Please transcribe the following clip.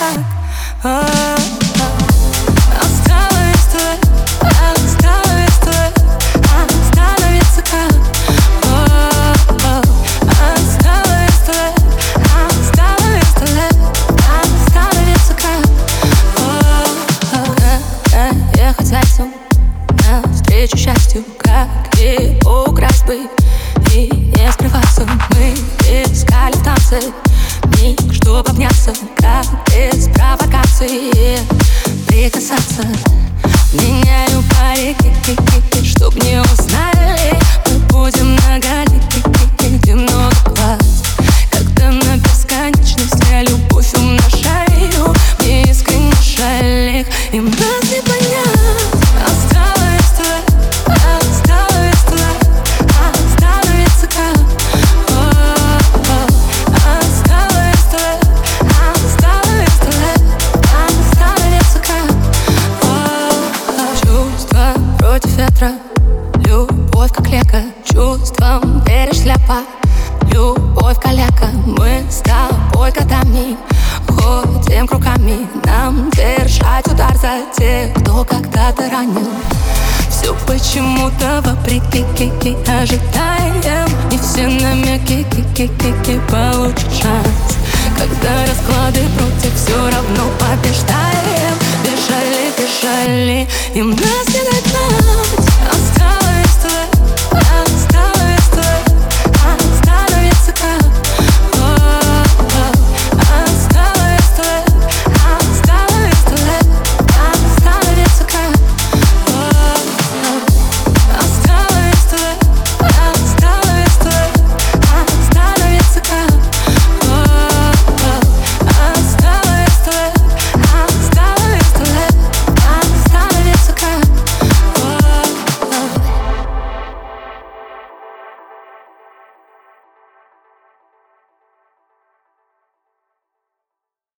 Навстречу счастью, как и украсть бы и не скрываться. Мы искали в танце миг, чтоб обняться, как без провокации прикасаться. Меняю парики, чтоб не узнали. Мы будем на галере, где много глаз. Когда на бесконечность я любовь умножаю, мне искренне жаль их, им нас не понять. Любовь как лека, чувством перешляпа. Любовь каляка, мы с тобой годами ходим кругами. Нам держать удар за тех, кто когда-то ранил. Все почему-то вопреки ожидаем. Не все намеки получат шанс. Когда расклады против, все равно побеждаем. Бежали, им нас